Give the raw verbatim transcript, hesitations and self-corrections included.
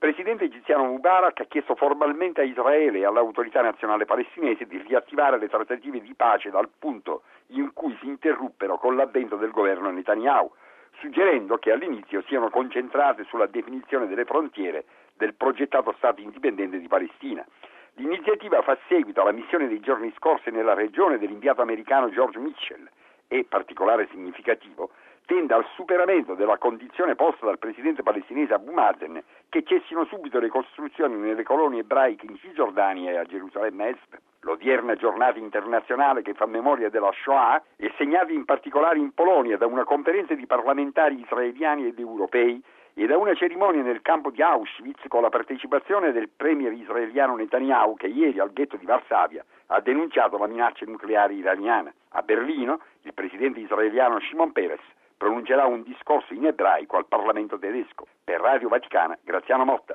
presidente egiziano Mubarak ha chiesto formalmente a Israele e all'autorità nazionale palestinese di riattivare le trattative di pace dal punto in cui si interruppero con l'avvento del governo Netanyahu, suggerendo che all'inizio siano concentrate sulla definizione delle frontiere del progettato Stato indipendente di Palestina. L'iniziativa fa seguito alla missione dei giorni scorsi nella regione dell'inviato americano George Mitchell e, particolare significativo, tende al superamento della condizione posta dal presidente palestinese Abu Mazen che cessino subito le costruzioni nelle colonie ebraiche in Cisgiordania e a Gerusalemme Est. L'odierna giornata internazionale che fa memoria della Shoah è segnata in particolare in Polonia da una conferenza di parlamentari israeliani ed europei e da una cerimonia nel campo di Auschwitz con la partecipazione del premier israeliano Netanyahu che ieri al ghetto di Varsavia ha denunciato la minaccia nucleare iraniana. A Berlino il presidente israeliano Shimon Peres pronuncerà un discorso in ebraico al Parlamento tedesco. Per Radio Vaticana, Graziano Motta.